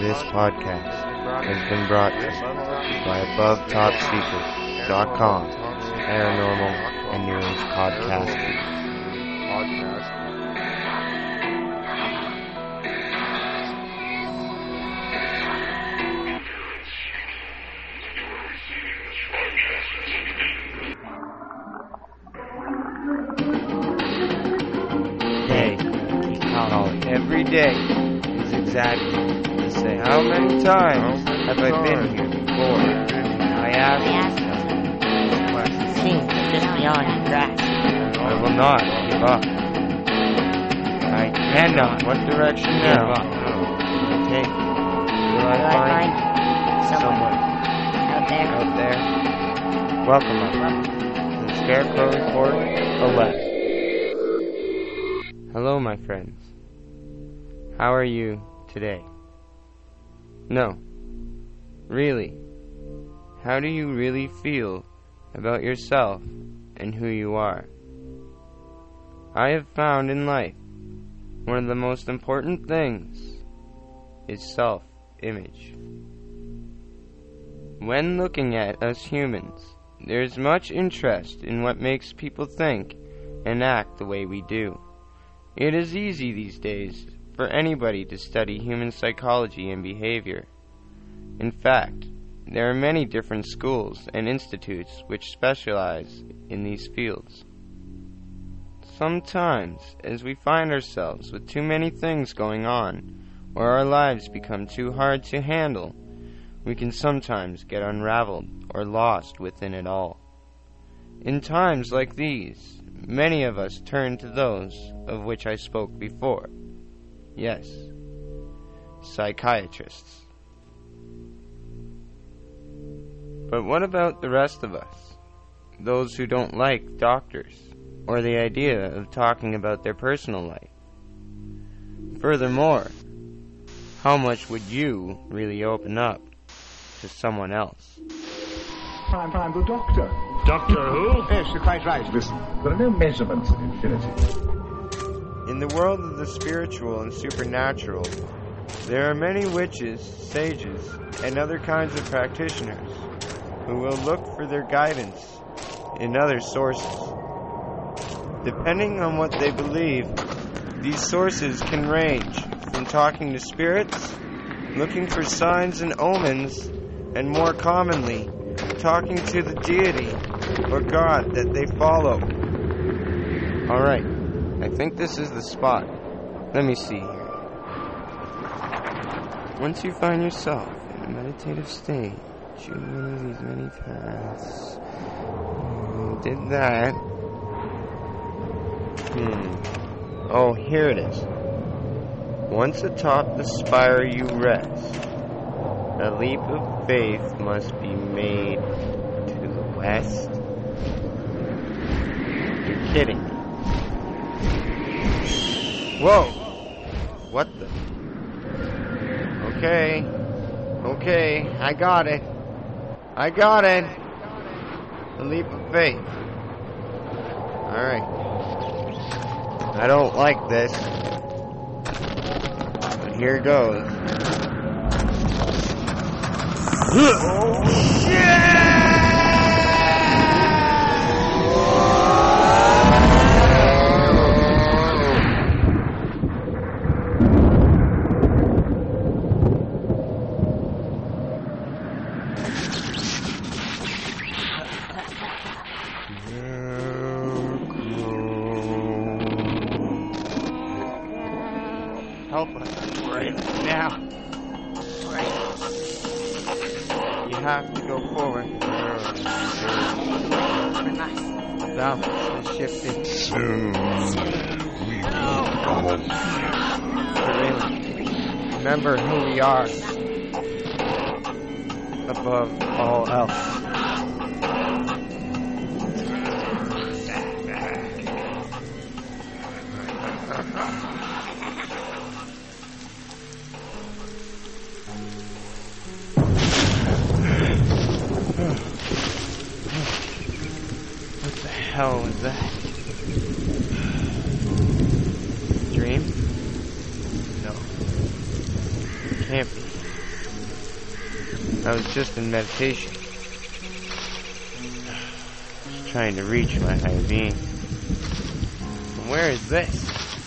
This podcast has been brought to you by AboveTopSecret.com Paranormal and News Podcast. Hey, every day is exactly to say how many times have I been here before? I ask myself this question. Seems just beyond your grasp. I will not give up. I cannot. What direction now? Will I take? Will I find someone out there? Welcome to the Scarecrow Report 11. Hello, my friends. How are you today? No. Really. How do you really feel about yourself and who you are? I have found in life one of the most important things is self-image. When looking at us humans, there is much interest in what makes people think and act the way we do. It is easy these days for anybody to study human psychology and behavior. In fact, there are many different schools and institutes which specialize in these fields. Sometimes, as we find ourselves with too many things going on, or our lives become too hard to handle, we can sometimes get unraveled or lost within it all. In times like these, many of us turn to those of which I spoke before. Yes, psychiatrists. But what about the rest of us? Those who don't like doctors, or the idea of talking about their personal life. Furthermore, how much would you really open up to someone else? I'm the Doctor. Doctor who? Yes, you're quite right. Listen, there are no measurements of infinity. In the world of the spiritual and supernatural, there are many witches, sages, and other kinds of practitioners who will look for their guidance in other sources. Depending on what they believe, these sources can range from talking to spirits, looking for signs and omens, and more commonly, talking to the deity or God that they follow. Alright, I think this is the spot. Let me see here. Once you find yourself in a meditative state, choose one of these many paths. Did that. Oh, here it is. Once atop the spire you rest, a leap of faith must be made to the west. You're kidding me. Whoa! What the? Okay, I got it. A leap of faith. Alright. I don't like this. But here goes. Oh, shit! Help us right now. You have to go forward. The balance is shifting. Soon we will go. Remember who we are. Above all else. What the hell was that? Dream? No. Can't be. I was just in meditation, just trying to reach my higher being. And where is this?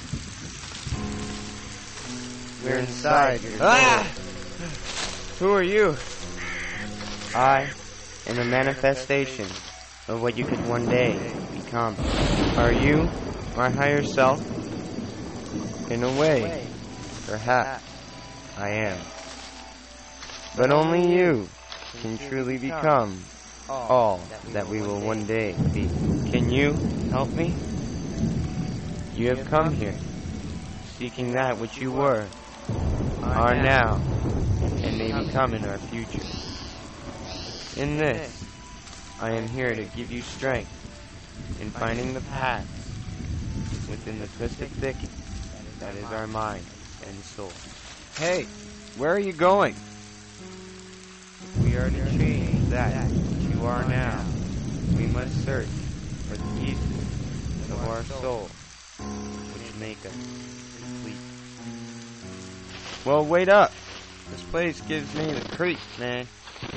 We're inside your soul. Who are you? I am a manifestation of what you could one day become. Are you my higher self? In a way, perhaps I am. But only you can truly become all that we will one day be. Can you help me? You have come here, seeking that which you were, are now, and may become in our future. In this, I am here to give you strength in finding the paths within the twisted thicket that is our mind and soul. Hey, where are you going? If we are to change that which you are now, we must search for the pieces of our soul which make us complete. Well, wait up. This place gives me the creeps, man.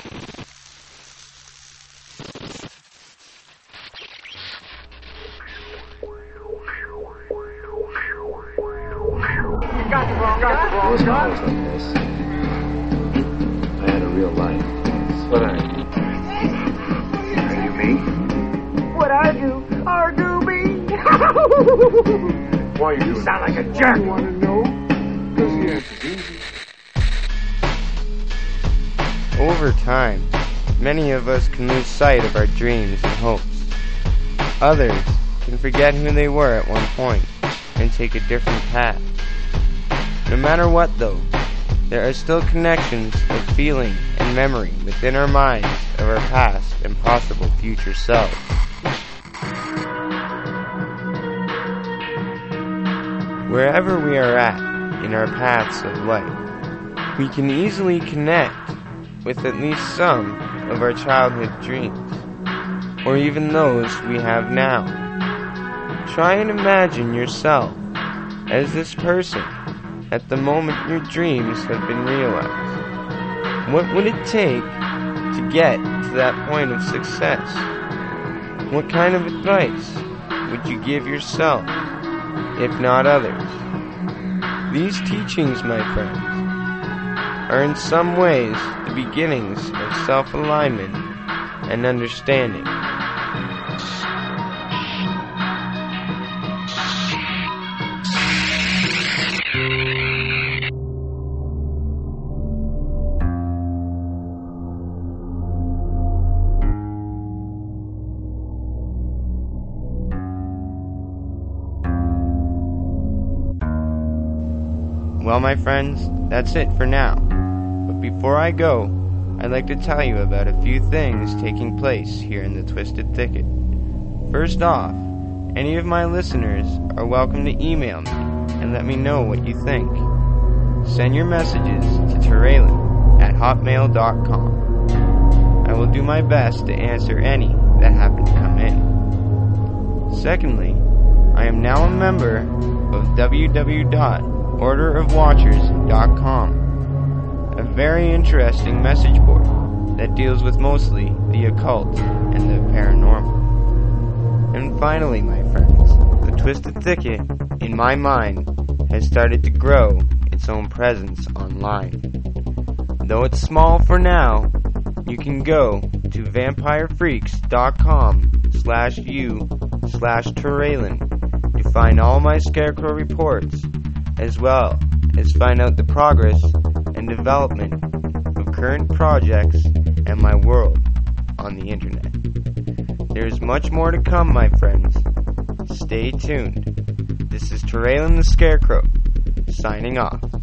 Those guys like this. I had a real life. What are you? Are you me? What I do, or do me. Why are you You sound like a jerk. You want to know? Because the answer's easy. Over time, many of us can lose sight of our dreams and hopes. Others can forget who they were at one point and take a different path. No matter what, though, there are still connections of feeling and memory within our minds of our past and possible future selves. Wherever we are at in our paths of life, we can easily connect with at least some of our childhood dreams, or even those we have now. Try and imagine yourself as this person at the moment your dreams have been realized. What would it take to get to that point of success? What kind of advice would you give yourself, if not others? These teachings, my friends, are in some ways the beginnings of self-alignment and understanding. Well, my friends, that's it for now. But before I go, I'd like to tell you about a few things taking place here in the Twisted Thicket. First off, any of my listeners are welcome to email me and let me know what you think. Send your messages to Terralen@hotmail.com. I will do my best to answer any that happen to come in. Secondly, I am now a member of www.orderofwatchers.com, a very interesting message board that deals with mostly the occult and the paranormal. And finally, my friends, the Twisted Thicket, in my mind, has started to grow its own presence online. Though it's small for now, you can go to vampirefreaks.com/u/Terralen to find all my Scarecrow reports, as well as find out the progress and development of current projects and my world on the internet. There is much more to come, my friends. Stay tuned. This is Terralen the Scarecrow, signing off.